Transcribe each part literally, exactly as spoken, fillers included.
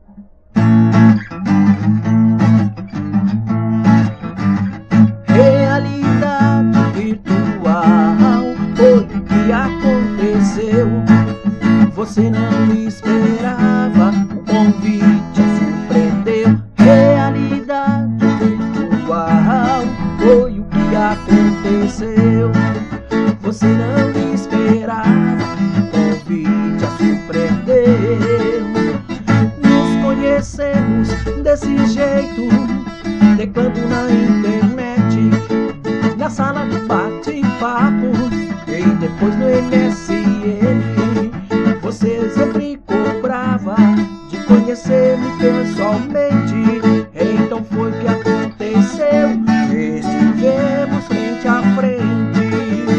Realidade virtual foi o que aconteceu. Você não esperava, o convite a surpreendeu. Realidade virtual foi o que aconteceu. Você não esperava, o convite a surpreendeu. Nos conhecemos desse jeito, teclando na internet, na sala de bate-papo e depois no M S N. Você sempre cobrava de conhecer-me pessoalmente. Então foi que aconteceu, estivemos frente a frente.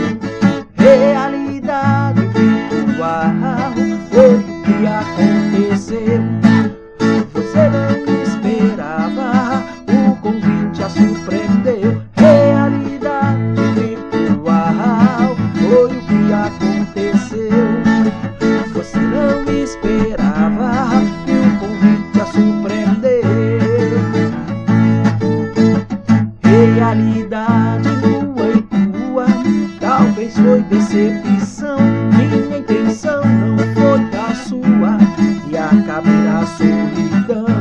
Realidade virtual foi o que aconteceu. Você não esperava, o convite a surpreendeu. Realidade virtual foi o que aconteceu. Você não esperava, e o convite a surpreendeu. Realidade nua e tua, talvez foi decepção. Minha intenção não foi a sua, e acabe na solidão.